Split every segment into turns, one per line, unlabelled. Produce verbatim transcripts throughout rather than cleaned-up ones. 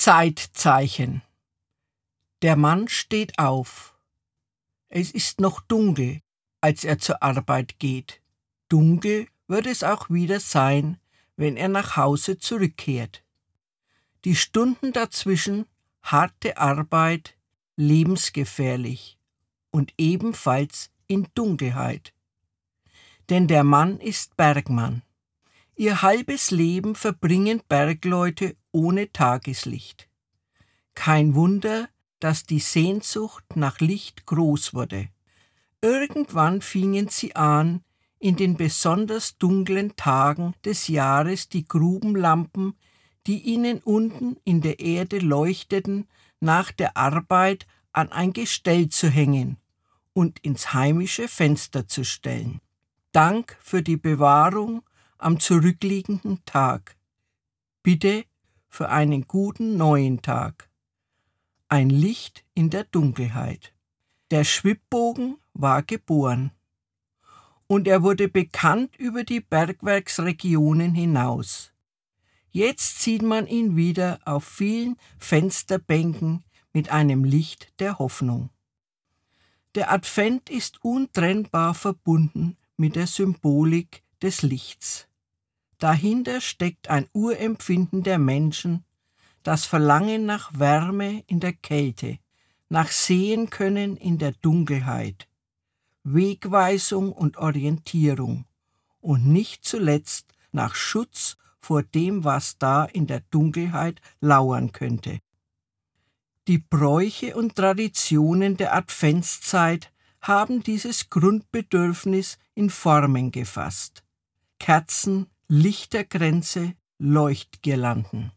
Zeitzeichen. Der Mann steht auf. Es ist noch dunkel, als er zur Arbeit geht. Dunkel wird es auch wieder sein, wenn er nach Hause zurückkehrt. Die Stunden dazwischen, harte Arbeit, lebensgefährlich und ebenfalls in Dunkelheit. Denn der Mann ist Bergmann. Ihr halbes Leben verbringen Bergleute ohne Tageslicht. Kein Wunder, dass die Sehnsucht nach Licht groß wurde. Irgendwann fingen sie an, in den besonders dunklen Tagen des Jahres die Grubenlampen, die ihnen unten in der Erde leuchteten, nach der Arbeit an ein Gestell zu hängen und ins heimische Fenster zu stellen. Dank für die Bewahrung am zurückliegenden Tag. Bitte für einen guten neuen Tag. Ein Licht in der Dunkelheit. Der Schwibbogen war geboren. Und er wurde bekannt über die Bergwerksregionen hinaus. Jetzt sieht man ihn wieder auf vielen Fensterbänken mit einem Licht der Hoffnung. Der Advent ist untrennbar verbunden mit der Symbolik des Lichts. Dahinter steckt ein Urempfinden der Menschen, das Verlangen nach Wärme in der Kälte, nach Sehen können in der Dunkelheit, Wegweisung und Orientierung und nicht zuletzt nach Schutz vor dem, was da in der Dunkelheit lauern könnte. Die Bräuche und Traditionen der Adventszeit haben dieses Grundbedürfnis in Formen gefasst. Kerzen, Lichterkränze, Leuchtgirlanden.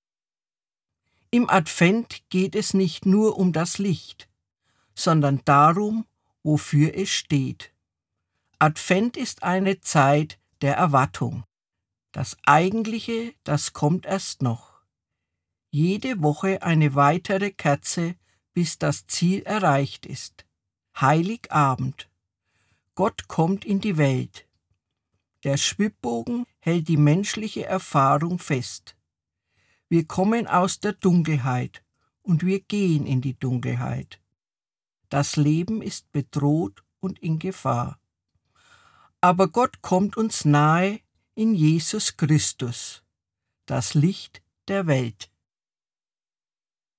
Im Advent geht es nicht nur um das Licht, sondern darum, wofür es steht. Advent ist eine Zeit der Erwartung. Das Eigentliche, das kommt erst noch. Jede Woche eine weitere Kerze, bis das Ziel erreicht ist. Heiligabend. Gott kommt in die Welt. Der Schwibbogen hält die menschliche Erfahrung fest. Wir kommen aus der Dunkelheit und wir gehen in die Dunkelheit. Das Leben ist bedroht und in Gefahr. Aber Gott kommt uns nahe in Jesus Christus, das Licht der Welt.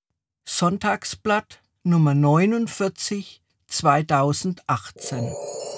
Sonntagsblatt Nummer neunundvierzig zweitausendachtzehn.